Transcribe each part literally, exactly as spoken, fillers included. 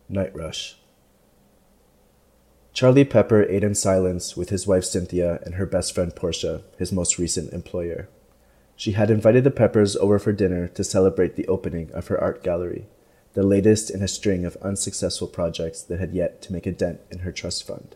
Night Rush. Charlie Pepper ate in silence with his wife Cynthia and her best friend Portia, his most recent employer. She had invited the Peppers over for dinner to celebrate the opening of her art gallery, the latest in a string of unsuccessful projects that had yet to make a dent in her trust fund.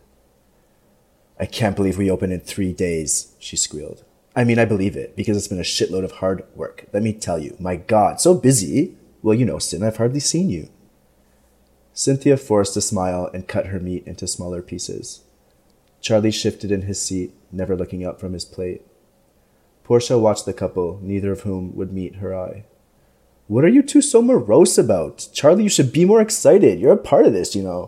"I can't believe we opened in three days, she squealed. "I mean, I believe it, because it's been a shitload of hard work. Let me tell you, my God, so busy. Well, you know, Cyn, I've hardly seen you." Cynthia forced a smile and cut her meat into smaller pieces. Charlie shifted in his seat, never looking up from his plate. Portia watched the couple, neither of whom would meet her eye. "What are you two so morose about? Charlie, you should be more excited. You're a part of this, you know."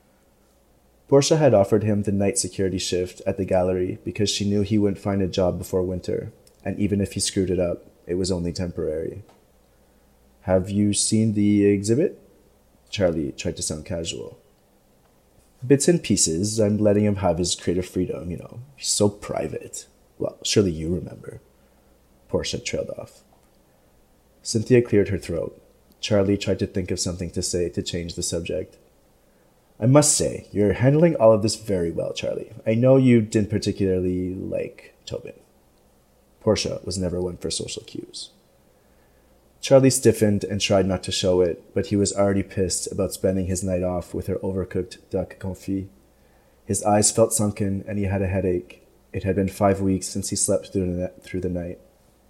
Portia had offered him the night security shift at the gallery because she knew he wouldn't find a job before winter, and even if he screwed it up, it was only temporary. "Have you seen the exhibit?" Charlie tried to sound casual. "Bits and pieces. I'm letting him have his creative freedom, you know. He's so private. Well, surely you remember." Portia trailed off. Cynthia cleared her throat. Charlie tried to think of something to say to change the subject. "I must say, you're handling all of this very well, Charlie. I know you didn't particularly like Tobin." Portia was never one for social cues. Charlie stiffened and tried not to show it, but he was already pissed about spending his night off with her overcooked duck confit. His eyes felt sunken and he had a headache. It had been five weeks since he slept through the, through the night.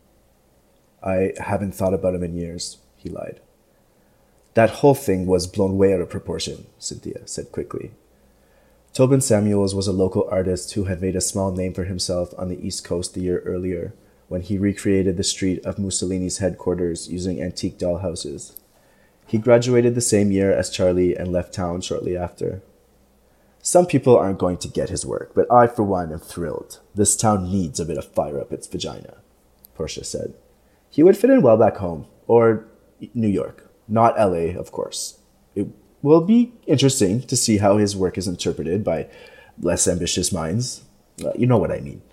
"I haven't thought about him in years," he lied. "That whole thing was blown way out of proportion," Cynthia said quickly. Tobin Samuels was a local artist who had made a small name for himself on the East Coast the year earlier, when he recreated the street of Mussolini's headquarters using antique dollhouses. He graduated the same year as Charlie and left town shortly after. "Some people aren't going to get his work, but I, for one, am thrilled. This town needs a bit of fire up its vagina," Portia said. "He would fit in well back home, or New York. Not L A, of course. It will be interesting to see how his work is interpreted by less ambitious minds. Uh, you know what I mean."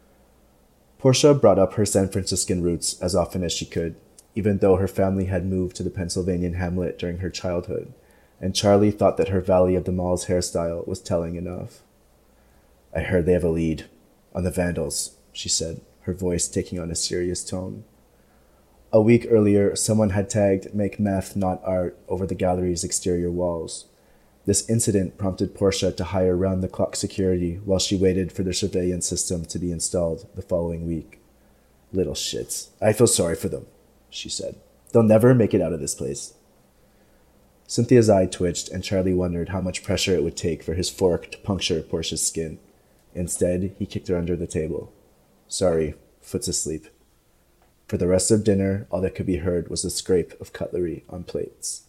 Portia brought up her San Franciscan roots as often as she could, even though her family had moved to the Pennsylvanian hamlet during her childhood, and Charlie thought that her Valley of the Malls hairstyle was telling enough. "I heard they have a lead on the Vandals," she said, her voice taking on a serious tone. A week earlier, someone had tagged "Make Meth, Not Art" over the gallery's exterior walls. This incident prompted Portia to hire round-the-clock security while she waited for the surveillance system to be installed the following week. "Little shits. I feel sorry for them," she said. "They'll never make it out of this place." Cynthia's eye twitched, and Charlie wondered how much pressure it would take for his fork to puncture Portia's skin. Instead, he kicked her under the table. "Sorry, foot's asleep." For the rest of dinner, all that could be heard was the scrape of cutlery on plates.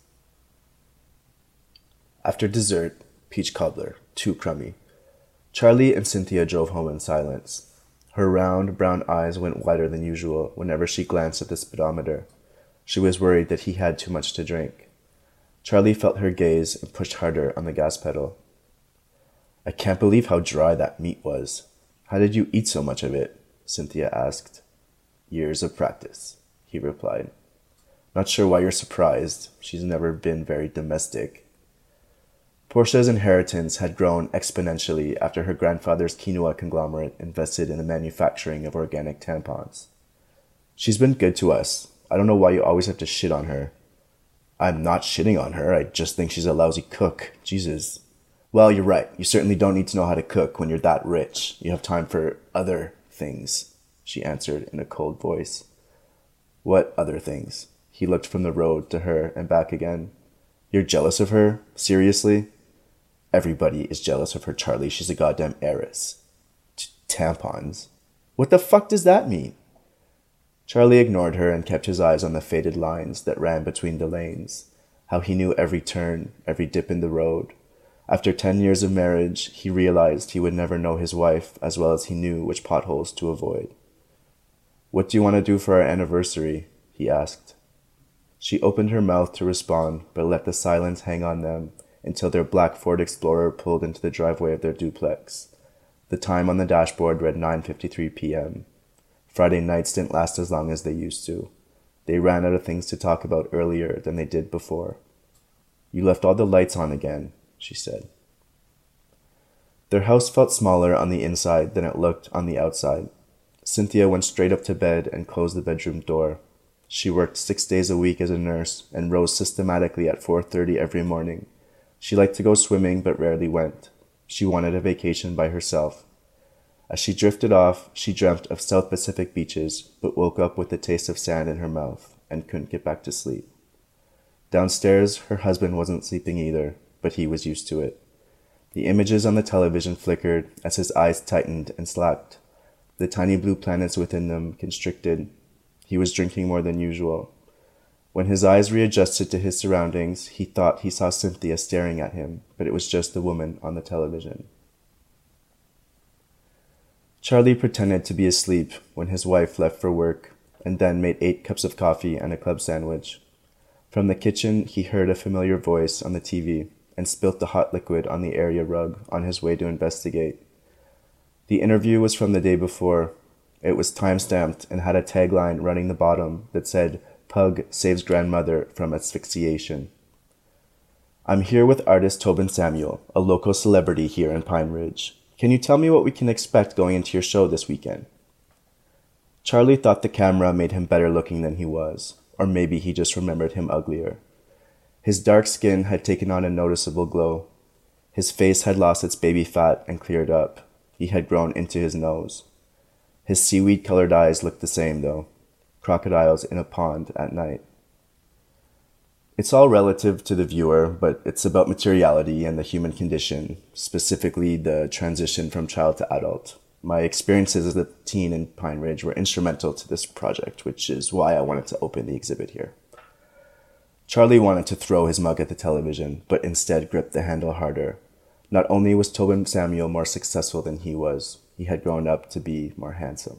After dessert, peach cobbler, too crummy. Charlie and Cynthia drove home in silence. Her round, brown eyes went wider than usual whenever she glanced at the speedometer. She was worried that he had too much to drink. Charlie felt her gaze and pushed harder on the gas pedal. "I can't believe how dry that meat was. How did you eat so much of it?" Cynthia asked. "Years of practice," he replied. "Not sure why you're surprised. She's never been very domestic." Portia's inheritance had grown exponentially after her grandfather's quinoa conglomerate invested in the manufacturing of organic tampons. "She's been good to us. I don't know why you always have to shit on her." "I'm not shitting on her. I just think she's a lousy cook. Jesus." "Well, you're right. You certainly don't need to know how to cook when you're that rich. You have time for other things," she answered in a cold voice. "What other things?" He looked from the road to her and back again. "You're jealous of her? Seriously?" "Everybody is jealous of her, Charlie. She's a goddamn heiress." T- tampons? What the fuck does that mean?" Charlie ignored her and kept his eyes on the faded lines that ran between the lanes. How he knew every turn, every dip in the road. After ten years of marriage, he realized he would never know his wife as well as he knew which potholes to avoid. "What do you want to do for our anniversary?" he asked. She opened her mouth to respond, but let the silence hang on them until their black Ford Explorer pulled into the driveway of their duplex. The time on the dashboard read nine fifty-three p.m. Friday nights didn't last as long as they used to. They ran out of things to talk about earlier than they did before. "You left all the lights on again," she said. Their house felt smaller on the inside than it looked on the outside. Cynthia went straight up to bed and closed the bedroom door. She worked six days a week as a nurse and rose systematically at four thirty every morning. She liked to go swimming but rarely went. She wanted a vacation by herself. As she drifted off, she dreamt of South Pacific beaches, but woke up with the taste of sand in her mouth and couldn't get back to sleep. Downstairs, her husband wasn't sleeping either, but he was used to it. The images on the television flickered as his eyes tightened and slacked. The tiny blue planets within them constricted. He was drinking more than usual. When his eyes readjusted to his surroundings, he thought he saw Cynthia staring at him, but it was just the woman on the television. Charlie pretended to be asleep when his wife left for work, and then made eight cups of coffee and a club sandwich. From the kitchen, he heard a familiar voice on the T V and spilt the hot liquid on the area rug on his way to investigate. The interview was from the day before. It was time-stamped and had a tagline running the bottom that said, "Pug saves grandmother from asphyxiation." "I'm here with artist Tobin Samuel, a local celebrity here in Pine Ridge. Can you tell me what we can expect going into your show this weekend?" Charlie thought the camera made him better looking than he was, or maybe he just remembered him uglier. His dark skin had taken on a noticeable glow. His face had lost its baby fat and cleared up. He had grown into his nose. His seaweed-colored eyes looked the same, though. Crocodiles in a pond at night. It's all relative to the viewer, but it's about materiality and the human condition, specifically the transition from child to adult. My experiences as a teen in Pine Ridge were instrumental to this project, which is why I wanted to open the exhibit here. Charlie wanted to throw his mug at the television, but instead gripped the handle harder. Not only was Tobin Samuel more successful than he was, he had grown up to be more handsome.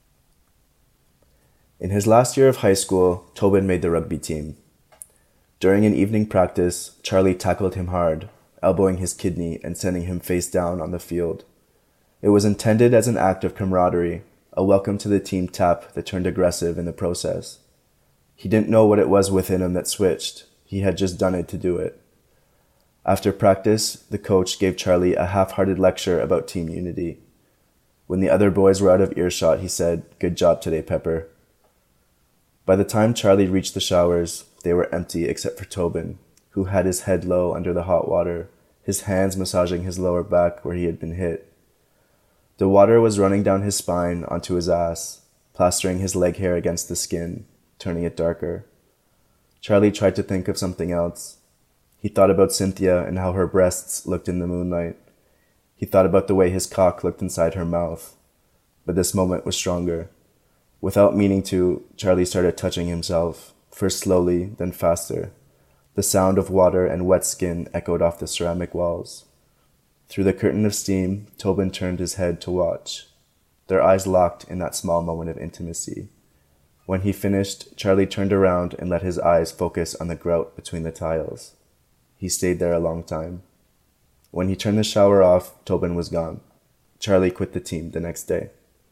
In his last year of high school, Tobin made the rugby team. During an evening practice, Charlie tackled him hard, elbowing his kidney and sending him face down on the field. It was intended as an act of camaraderie, a welcome to the team tap that turned aggressive in the process. He didn't know what it was within him that switched. He had just done it to do it. After practice, the coach gave Charlie a half-hearted lecture about team unity. When the other boys were out of earshot, he said, "Good job today, Pepper." By the time Charlie reached the showers, they were empty except for Tobin, who had his head low under the hot water, his hands massaging his lower back where he had been hit. The water was running down his spine onto his ass, plastering his leg hair against the skin, turning it darker. Charlie tried to think of something else. He thought about Cynthia and how her breasts looked in the moonlight. He thought about the way his cock looked inside her mouth. But this moment was stronger. Without meaning to, Charlie started touching himself, first slowly, then faster. The sound of water and wet skin echoed off the ceramic walls. Through the curtain of steam, Tobin turned his head to watch. Their eyes locked in that small moment of intimacy. When he finished, Charlie turned around and let his eyes focus on the grout between the tiles. He stayed there a long time. When he turned the shower off, Tobin was gone. Charlie quit the team the next day.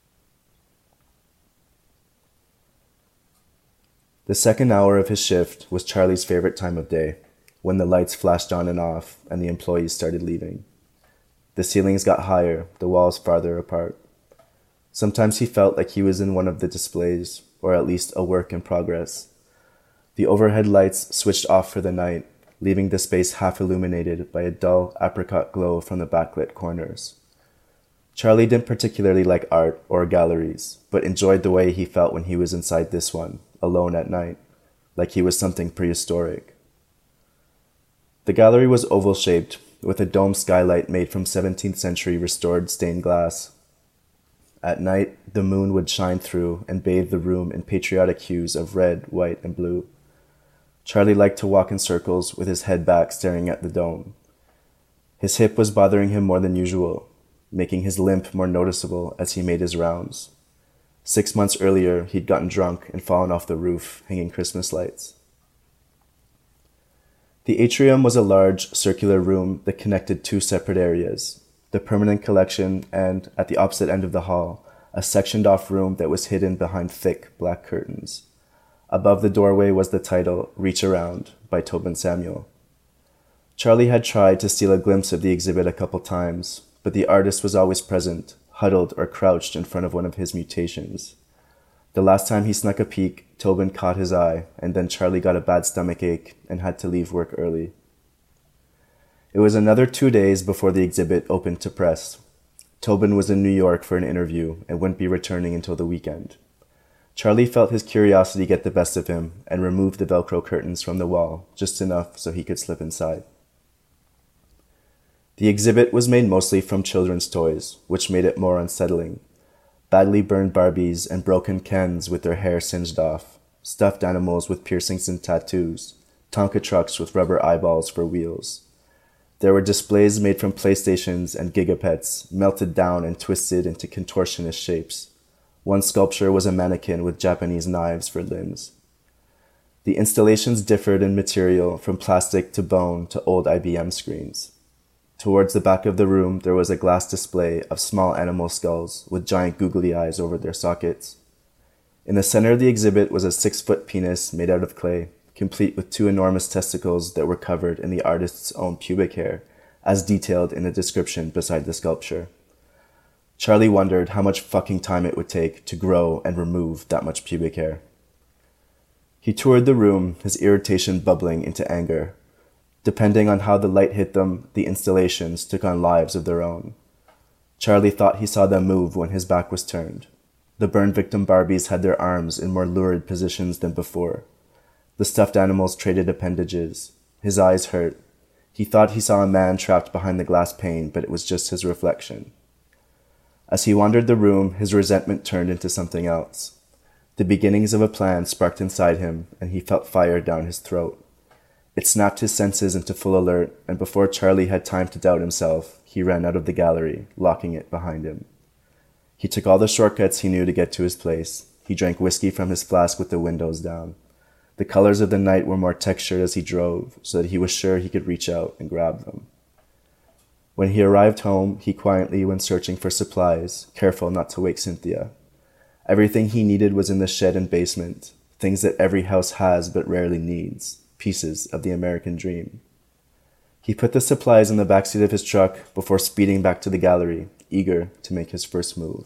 The second hour of his shift was Charlie's favorite time of day, when the lights flashed on and off and the employees started leaving. The ceilings got higher, the walls farther apart. Sometimes he felt like he was in one of the displays, or at least a work in progress. The overhead lights switched off for the night, leaving the space half illuminated by a dull apricot glow from the backlit corners. Charlie didn't particularly like art or galleries, but enjoyed the way he felt when he was inside this one, alone at night, like he was something prehistoric. The gallery was oval-shaped, with a dome skylight made from seventeenth century restored stained glass. At night, the moon would shine through and bathe the room in patriotic hues of red, white, and blue. Charlie liked to walk in circles with his head back staring at the dome. His hip was bothering him more than usual, making his limp more noticeable as he made his rounds. Six months earlier, he'd gotten drunk and fallen off the roof, hanging Christmas lights. The atrium was a large, circular room that connected two separate areas, the permanent collection and, at the opposite end of the hall, a sectioned-off room that was hidden behind thick, black curtains. Above the doorway was the title, "Reach Around," by Tobin Samuel. Charlie had tried to steal a glimpse of the exhibit a couple times, but the artist was always present, huddled or crouched in front of one of his mutations. The last time he snuck a peek, Tobin caught his eye, and then Charlie got a bad stomach ache and had to leave work early. It was another two days before the exhibit opened to press. Tobin was in New York for an interview and wouldn't be returning until the weekend. Charlie felt his curiosity get the best of him and removed the Velcro curtains from the wall, just enough so he could slip inside. The exhibit was made mostly from children's toys, which made it more unsettling. Badly burned Barbies and broken Kens with their hair singed off, stuffed animals with piercings and tattoos, Tonka trucks with rubber eyeballs for wheels. There were displays made from PlayStations and Gigapets, melted down and twisted into contortionist shapes. One sculpture was a mannequin with Japanese knives for limbs. The installations differed in material from plastic to bone to old I B M screens. Towards the back of the room, there was a glass display of small animal skulls with giant googly eyes over their sockets. In the center of the exhibit was a six-foot penis made out of clay, complete with two enormous testicles that were covered in the artist's own pubic hair, as detailed in the description beside the sculpture. Charlie wondered how much fucking time it would take to grow and remove that much pubic hair. He toured the room, his irritation bubbling into anger. Depending on how the light hit them, the installations took on lives of their own. Charlie thought he saw them move when his back was turned. The burn victim Barbies had their arms in more lurid positions than before. The stuffed animals traded appendages. His eyes hurt. He thought he saw a man trapped behind the glass pane, but it was just his reflection. As he wandered the room, his resentment turned into something else. The beginnings of a plan sparked inside him, and he felt fire down his throat. It snapped his senses into full alert, and before Charlie had time to doubt himself, he ran out of the gallery, locking it behind him. He took all the shortcuts he knew to get to his place. He drank whiskey from his flask with the windows down. The colors of the night were more textured as he drove, so that he was sure he could reach out and grab them. When he arrived home, he quietly went searching for supplies, careful not to wake Cynthia. Everything he needed was in the shed and basement, things that every house has but rarely needs. Pieces of the American dream. He put the supplies in the backseat of his truck before speeding back to the gallery, eager to make his first move.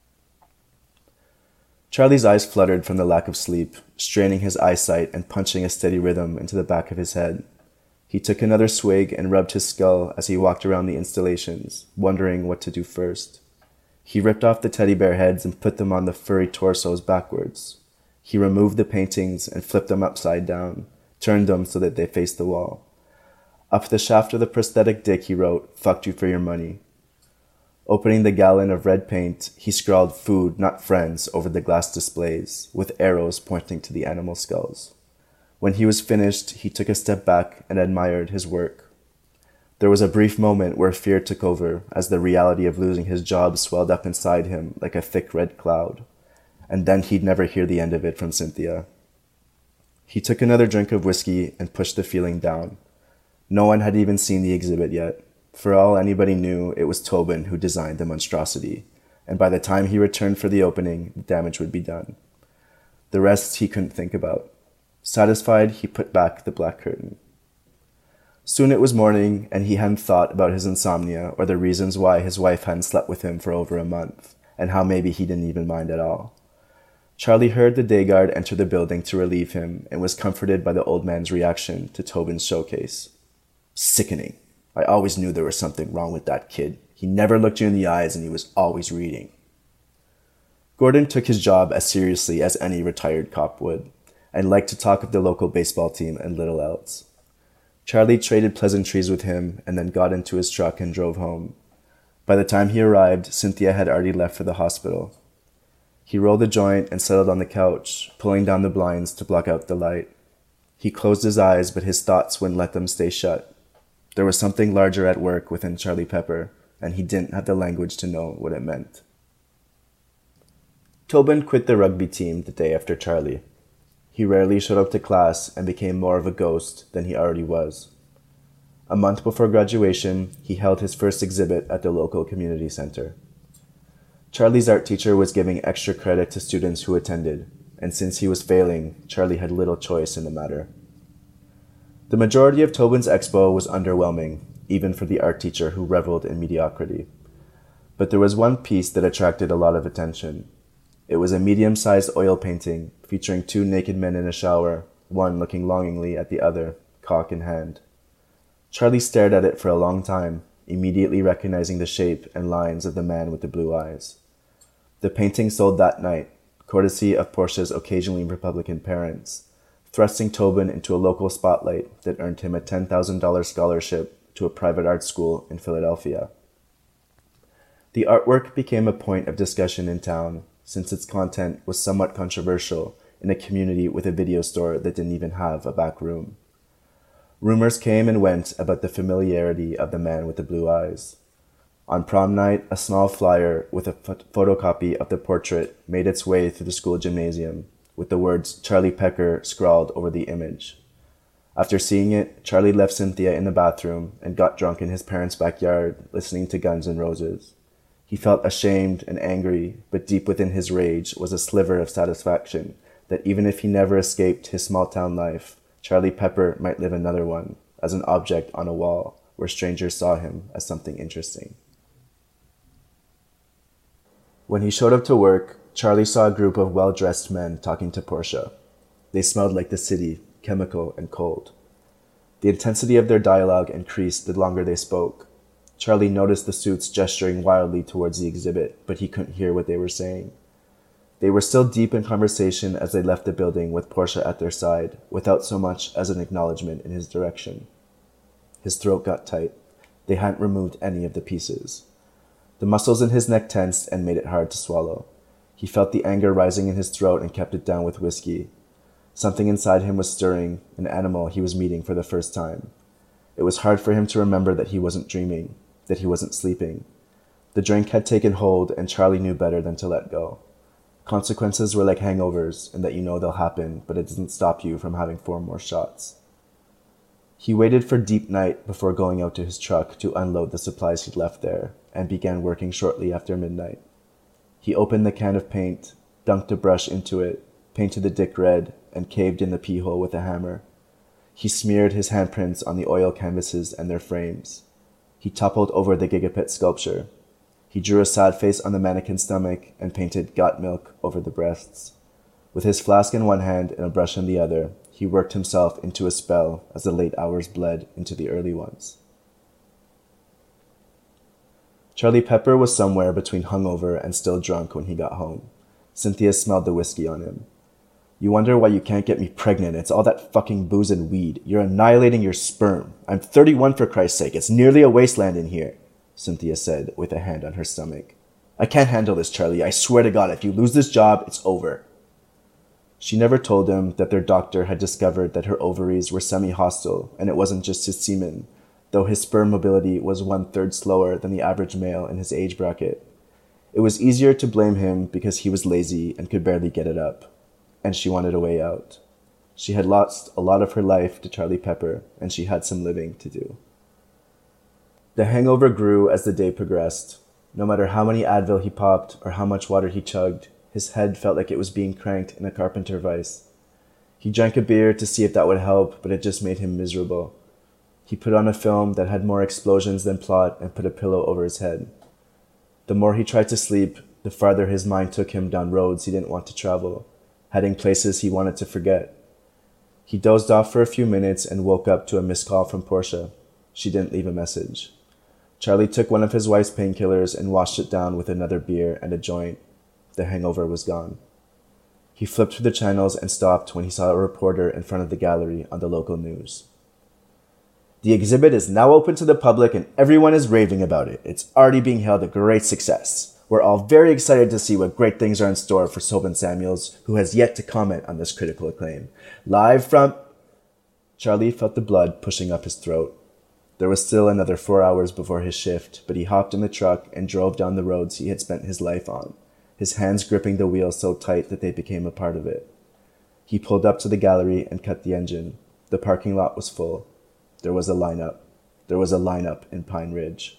Charlie's eyes fluttered from the lack of sleep, straining his eyesight and punching a steady rhythm into the back of his head. He took another swig and rubbed his skull as he walked around the installations, wondering what to do first. He ripped off the teddy bear heads and put them on the furry torsos backwards. He removed the paintings and flipped them upside down, turned them so that they faced the wall. Up the shaft of the prosthetic dick he wrote, "Fucked you for your money." Opening the gallon of red paint, he scrawled "Food, not friends" over the glass displays, with arrows pointing to the animal skulls. When he was finished, he took a step back and admired his work. There was a brief moment where fear took over as the reality of losing his job swelled up inside him like a thick red cloud. And then he'd never hear the end of it from Cynthia. He took another drink of whiskey and pushed the feeling down. No one had even seen the exhibit yet. For all anybody knew, it was Tobin who designed the monstrosity, and by the time he returned for the opening, the damage would be done. The rest he couldn't think about. Satisfied, he put back the black curtain. Soon it was morning, and he hadn't thought about his insomnia or the reasons why his wife hadn't slept with him for over a month, and how maybe he didn't even mind at all. Charlie heard the day guard enter the building to relieve him and was comforted by the old man's reaction to Tobin's showcase. "Sickening. I always knew there was something wrong with that kid. He never looked you in the eyes and he was always reading." Gordon took his job as seriously as any retired cop would, and liked to talk of the local baseball team and little else. Charlie traded pleasantries with him and then got into his truck and drove home. By the time he arrived, Cynthia had already left for the hospital. He rolled a joint and settled on the couch, pulling down the blinds to block out the light. He closed his eyes, but his thoughts wouldn't let them stay shut. There was something larger at work within Charlie Pepper, and he didn't have the language to know what it meant. Tobin quit the rugby team the day after Charlie. He rarely showed up to class and became more of a ghost than he already was. A month before graduation, he held his first exhibit at the local community center. Charlie's art teacher was giving extra credit to students who attended, and since he was failing, Charlie had little choice in the matter. The majority of Tobin's expo was underwhelming, even for the art teacher who reveled in mediocrity. But there was one piece that attracted a lot of attention. It was a medium-sized oil painting featuring two naked men in a shower, one looking longingly at the other, cock in hand. Charlie stared at it for a long time, immediately recognizing the shape and lines of the man with the blue eyes. The painting sold that night, courtesy of Portia's occasionally Republican parents, thrusting Tobin into a local spotlight that earned him a ten thousand dollars scholarship to a private art school in Philadelphia. The artwork became a point of discussion in town, since its content was somewhat controversial in a community with a video store that didn't even have a back room. Rumors came and went about the familiarity of the man with the blue eyes. On prom night, a small flyer with a ph- photocopy of the portrait made its way through the school gymnasium, with the words Charlie Pecker scrawled over the image. After seeing it, Charlie left Cynthia in the bathroom and got drunk in his parents' backyard, listening to Guns N' Roses. He felt ashamed and angry, but deep within his rage was a sliver of satisfaction that even if he never escaped his small-town life, Charlie Pepper might live another one, as an object on a wall, where strangers saw him as something interesting. When he showed up to work, Charlie saw a group of well-dressed men talking to Portia. They smelled like the city, chemical and cold. The intensity of their dialogue increased the longer they spoke. Charlie noticed the suits gesturing wildly towards the exhibit, but he couldn't hear what they were saying. They were still deep in conversation as they left the building with Portia at their side, without so much as an acknowledgement in his direction. His throat got tight. They hadn't removed any of the pieces. The muscles in his neck tensed and made it hard to swallow. He felt the anger rising in his throat and kept it down with whiskey. Something inside him was stirring, an animal he was meeting for the first time. It was hard for him to remember that he wasn't dreaming, that he wasn't sleeping. The drink had taken hold, and Charlie knew better than to let go. Consequences were like hangovers, in that you know they'll happen, but it doesn't stop you from having four more shots. He waited for deep night before going out to his truck to unload the supplies he'd left there, and began working shortly after midnight. He opened the can of paint, dunked a brush into it, painted the dick red, and caved in the pee hole with a hammer. He smeared his handprints on the oil canvases and their frames. He toppled over the Gigapit sculpture. He drew a sad face on the mannequin's stomach and painted "Got Milk" over the breasts. With his flask in one hand and a brush in the other, he worked himself into a spell as the late hours bled into the early ones. Charlie Pepper was somewhere between hungover and still drunk when he got home. Cynthia smelled the whiskey on him. "You wonder why you can't get me pregnant. It's all that fucking booze and weed. You're annihilating your sperm. I'm thirty-one for Christ's sake. It's nearly a wasteland in here," Cynthia said with a hand on her stomach. "I can't handle this, Charlie. I swear to God, if you lose this job, it's over." She never told him that their doctor had discovered that her ovaries were semi-hostile, and it wasn't just his semen, though his sperm mobility was one-third slower than the average male in his age bracket. It was easier to blame him because he was lazy and could barely get it up, and she wanted a way out. She had lost a lot of her life to Charlie Pepper, and she had some living to do. The hangover grew as the day progressed. No matter how many Advil he popped or how much water he chugged, his head felt like it was being cranked in a carpenter vise. He drank a beer to see if that would help, but it just made him miserable. He put on a film that had more explosions than plot and put a pillow over his head. The more he tried to sleep, the farther his mind took him down roads he didn't want to travel, heading places he wanted to forget. He dozed off for a few minutes and woke up to a missed call from Portia. She didn't leave a message. Charlie took one of his wife's painkillers and washed it down with another beer and a joint. The hangover was gone. He flipped through the channels and stopped when he saw a reporter in front of the gallery on the local news. "The exhibit is now open to the public and everyone is raving about it. It's already being hailed a great success. We're all very excited to see what great things are in store for Tobin Samuels, who has yet to comment on this critical acclaim. Live from..." Charlie felt the blood pushing up his throat. There was still another four hours before his shift, but he hopped in the truck and drove down the roads he had spent his life on, his hands gripping the wheel so tight that they became a part of it. He pulled up to the gallery and cut the engine. The parking lot was full. There was a lineup. There was a lineup in Pine Ridge.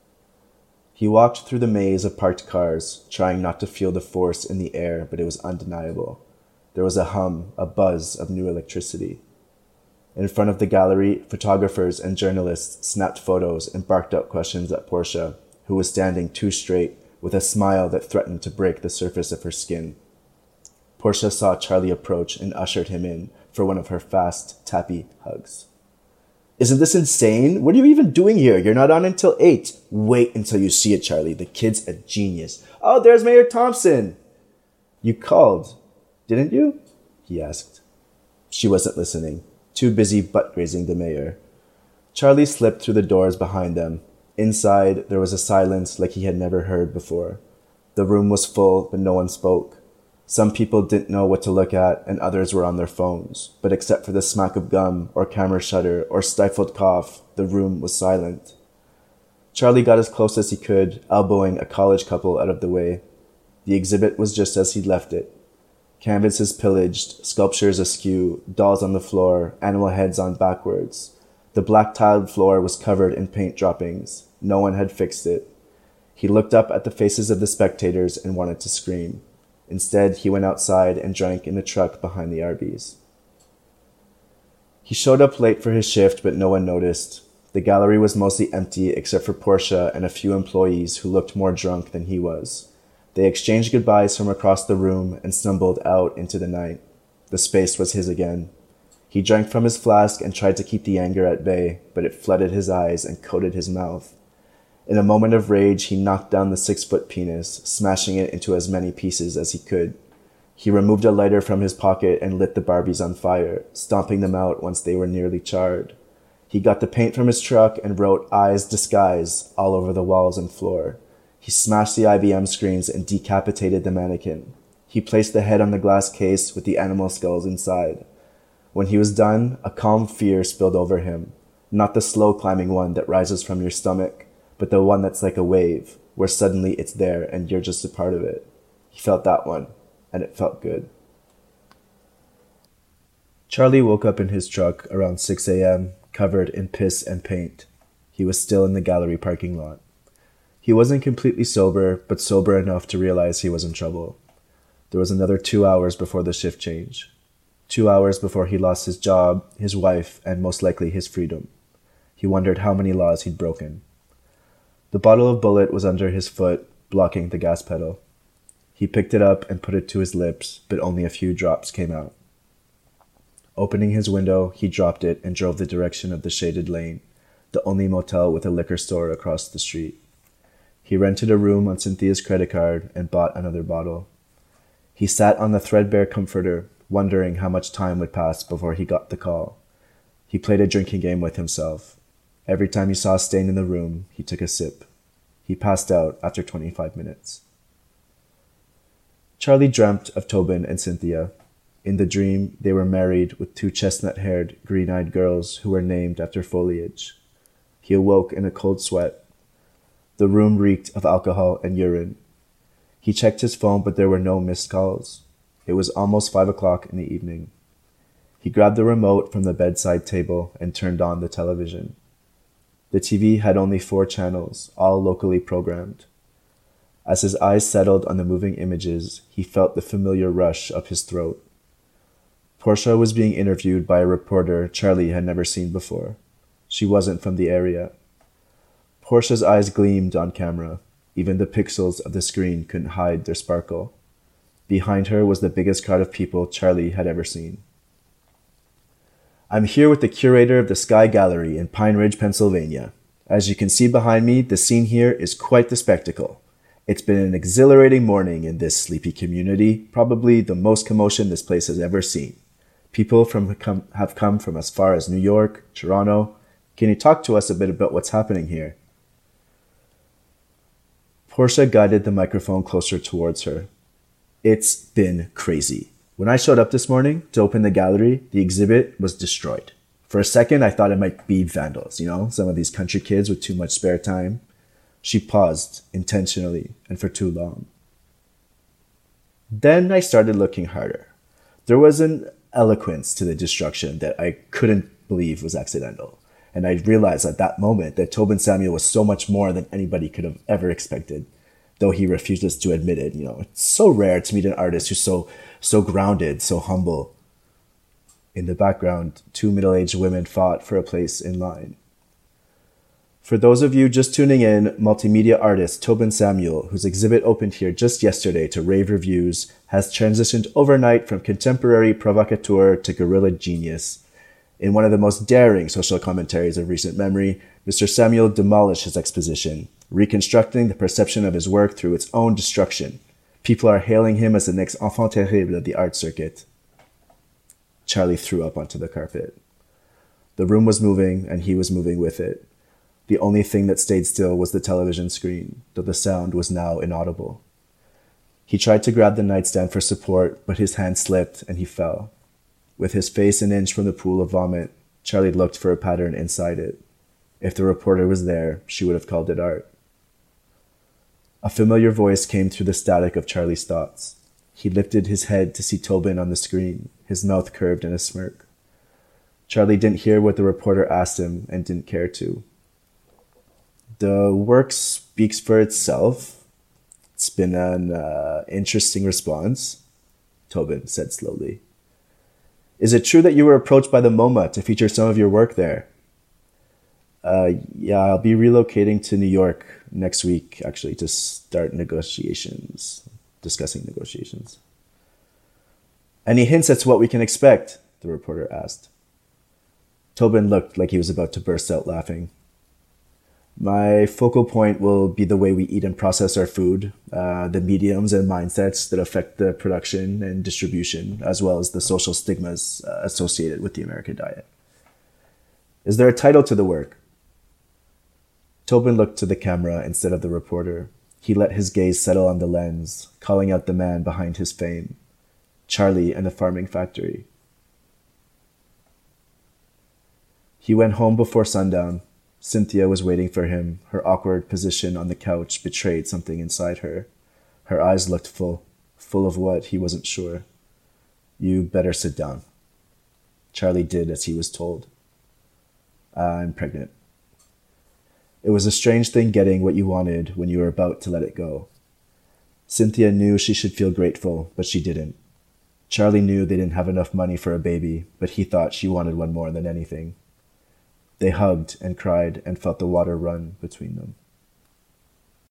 He walked through the maze of parked cars, trying not to feel the force in the air, but it was undeniable. There was a hum, a buzz of new electricity. In front of the gallery, photographers and journalists snapped photos and barked out questions at Portia, who was standing too straight with a smile that threatened to break the surface of her skin. Portia saw Charlie approach and ushered him in for one of her fast, tappy hugs. Isn't this insane? What are you even doing here? You're not on until eight. Wait until you see it, Charlie. The kid's a genius. Oh, there's Mayor Thompson. You called, didn't you? He asked. She wasn't listening, too busy butt-grazing the mayor. Charlie slipped through the doors behind them. Inside, there was a silence like he had never heard before. The room was full, but no one spoke. Some people didn't know what to look at, and others were on their phones. But except for the smack of gum, or camera shutter, or stifled cough, the room was silent. Charlie got as close as he could, elbowing a college couple out of the way. The exhibit was just as he'd left it. Canvases pillaged, sculptures askew, dolls on the floor, animal heads on backwards. The black-tiled floor was covered in paint droppings. No one had fixed it. He looked up at the faces of the spectators and wanted to scream. Instead, he went outside and drank in the truck behind the Arby's. He showed up late for his shift, but no one noticed. The gallery was mostly empty except for Portia and a few employees who looked more drunk than he was. They exchanged goodbyes from across the room and stumbled out into the night. The space was his again. He drank from his flask and tried to keep the anger at bay, but it flooded his eyes and coated his mouth. In a moment of rage, he knocked down the six-foot penis, smashing it into as many pieces as he could. He removed a lighter from his pocket and lit the Barbies on fire, stomping them out once they were nearly charred. He got the paint from his truck and wrote "Eyes Disguise" all over the walls and floor. He smashed the I B M screens and decapitated the mannequin. He placed the head on the glass case with the animal skulls inside. When he was done, a calm fear spilled over him, not the slow-climbing one that rises from your stomach, but the one that's like a wave, where suddenly it's there and you're just a part of it. He felt that one, and it felt good. Charlie woke up in his truck around six a.m., covered in piss and paint. He was still in the gallery parking lot. He wasn't completely sober, but sober enough to realize he was in trouble. There was another two hours before the shift change. Two hours before he lost his job, his wife, and most likely his freedom. He wondered how many laws he'd broken. The bottle of Bullet was under his foot, blocking the gas pedal. He picked it up and put it to his lips, but only a few drops came out. Opening his window, he dropped it and drove the direction of the shaded lane, the only motel with a liquor store across the street. He rented a room on Cynthia's credit card and bought another bottle. He sat on the threadbare comforter, wondering how much time would pass before he got the call. He played a drinking game with himself. Every time he saw a stain in the room, he took a sip. He passed out after twenty-five minutes. Charlie dreamt of Tobin and Cynthia. In the dream, they were married with two chestnut-haired, green-eyed girls who were named after foliage. He awoke in a cold sweat. The room reeked of alcohol and urine. He checked his phone, but there were no missed calls. It was almost five o'clock in the evening. He grabbed the remote from the bedside table and turned on the television. The T V had only four channels, all locally programmed. As his eyes settled on the moving images, he felt the familiar rush up his throat. Portia was being interviewed by a reporter Charlie had never seen before. She wasn't from the area. Portia's eyes gleamed on camera. Even the pixels of the screen couldn't hide their sparkle. Behind her was the biggest crowd of people Charlie had ever seen. I'm here with the curator of the Sky Gallery in Pine Ridge, Pennsylvania. As you can see behind me, the scene here is quite the spectacle. It's been an exhilarating morning in this sleepy community, probably the most commotion this place has ever seen. People from have come from as far as New York, Toronto. Can you talk to us a bit about what's happening here? Portia guided the microphone closer towards her. It's been crazy. When I showed up this morning to open the gallery, the exhibit was destroyed. For a second, I thought it might be vandals, you know, some of these country kids with too much spare time. She paused intentionally and for too long. Then I started looking harder. There was an eloquence to the destruction that I couldn't believe was accidental. And I realized at that moment that Tobin Samuel was so much more than anybody could have ever expected, though he refuses to admit it. You know, it's so rare to meet an artist who's so so grounded, so humble. In the background, two middle-aged women fought for a place in line. For those of you just tuning in, multimedia artist Tobin Samuel, whose exhibit opened here just yesterday to rave reviews, has transitioned overnight from contemporary provocateur to guerrilla genius. In one of the most daring social commentaries of recent memory, Mister Samuel demolished his exposition, reconstructing the perception of his work through its own destruction. People are hailing him as the next enfant terrible of the art circuit. Charlie threw up onto the carpet. The room was moving, and he was moving with it. The only thing that stayed still was the television screen, though the sound was now inaudible. He tried to grab the nightstand for support, but his hand slipped and he fell. With his face an inch from the pool of vomit, Charlie looked for a pattern inside it. If the reporter was there, she would have called it art. A familiar voice came through the static of Charlie's thoughts. He lifted his head to see Tobin on the screen, his mouth curved in a smirk. Charlie didn't hear what the reporter asked him and didn't care to. The work speaks for itself. It's been an uh, interesting response, Tobin said slowly. Is it true that you were approached by the MoMA to feature some of your work there? Uh, yeah, I'll be relocating to New York next week, actually, to start negotiations, discussing negotiations. Any hints as to what we can expect? The reporter asked. Tobin looked like he was about to burst out laughing. My focal point will be the way we eat and process our food, uh, the mediums and mindsets that affect the production and distribution, as well as the social stigmas uh, associated with the American diet. Is there a title to the work? Tobin looked to the camera instead of the reporter. He let his gaze settle on the lens, calling out the man behind his fame. Charlie and the Farming Factory. He went home before sundown. Cynthia was waiting for him. Her awkward position on the couch betrayed something inside her. Her eyes looked full. Full of what, he wasn't sure. You better sit down. Charlie did as he was told. I'm pregnant. It was a strange thing getting what you wanted when you were about to let it go. Cynthia knew she should feel grateful, but she didn't. Charlie knew they didn't have enough money for a baby, but he thought she wanted one more than anything. They hugged and cried and felt the water run between them.